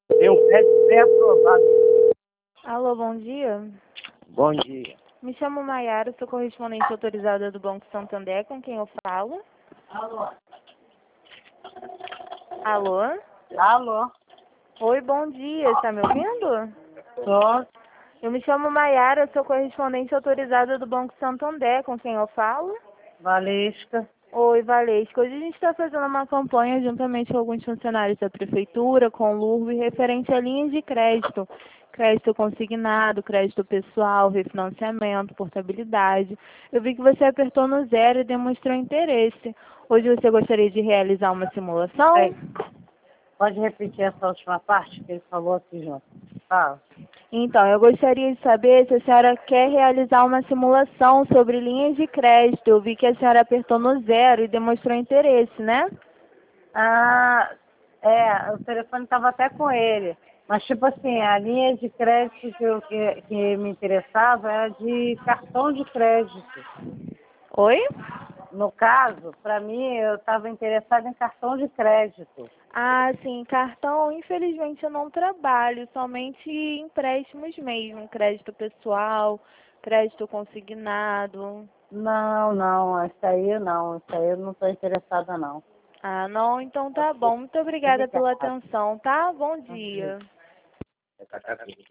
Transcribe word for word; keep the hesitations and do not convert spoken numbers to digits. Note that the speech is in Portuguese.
Tem um crédito pré-aprovado. Alô, bom dia. Bom dia. Me chamo Maiara, sou correspondente autorizada do Banco Santander, com quem eu falo? Alô? Alô? Alô? Oi, bom dia, está me ouvindo? Tô. Eu me chamo Maiara, sou correspondente autorizada do Banco Santander, com quem eu falo? Valesca. Oi, Valesca. Hoje a gente está fazendo uma campanha juntamente com alguns funcionários da Prefeitura, com o L U R B, referente a linhas de crédito. Crédito consignado, crédito pessoal, refinanciamento, portabilidade. Eu vi que você apertou no zero e demonstrou interesse. Hoje você gostaria de realizar uma simulação? Peraí. Pode repetir essa última parte que ele falou aqui junto. Fala. Então, eu gostaria de saber se a senhora quer realizar uma simulação sobre linhas de crédito. Eu vi que a senhora apertou no zero e demonstrou interesse, né? Ah, é, o telefone estava até com ele. Mas, tipo assim, a linha de crédito que, eu, que, que me interessava era de cartão de crédito. Oi? No caso, para mim, eu estava interessada em cartão de crédito. Ah, sim, cartão, infelizmente eu não trabalho, somente empréstimos mesmo, crédito pessoal, crédito consignado. Não, não, isso aí não, isso aí eu não estou interessada não. Ah, não, então tá Ok. bom. Muito obrigada pela Obrigada. atenção, tá? Bom Ok. dia.